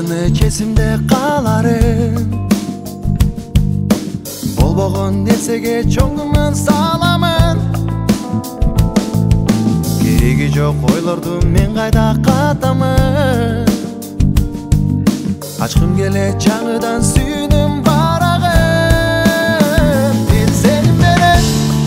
эчесимде каларым. Болбогон нерсеге чоң күмөн саламын. Кереги жок ойлорду мен кайда катамын. Ачкым келе жаңыдан сүйдүм барагым. Мен сени менен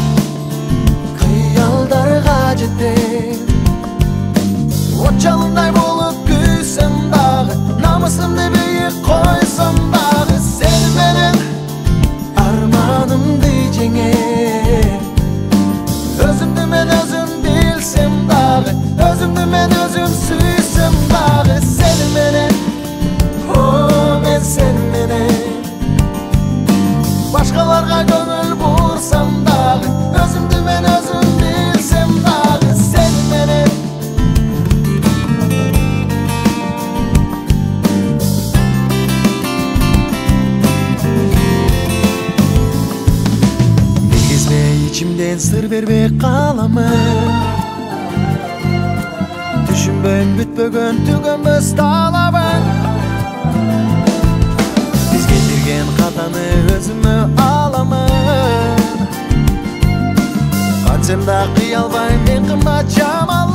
кыялдарга жетем. От жалындай болуп күйсөм дагы, намысымды бийик койсом дагы, сени менен арманымды жеңем. Өзүмдү мен өзүм билсем дагы, өзүмдү мен өзүм сүйсөм дагы, сени менен, о мен сени менен. Башкаларга көңүл бурсам дагы, өзүмдү мен өзүм билсем дагы, сени менен. İçimden sır berбей kalamın. Düşünböйм бүтпөгөн түгөнбөс талабың. Биз кетирген катаны өзүмө аламын. Кантсем да кыя албайм мен кымбат жамал.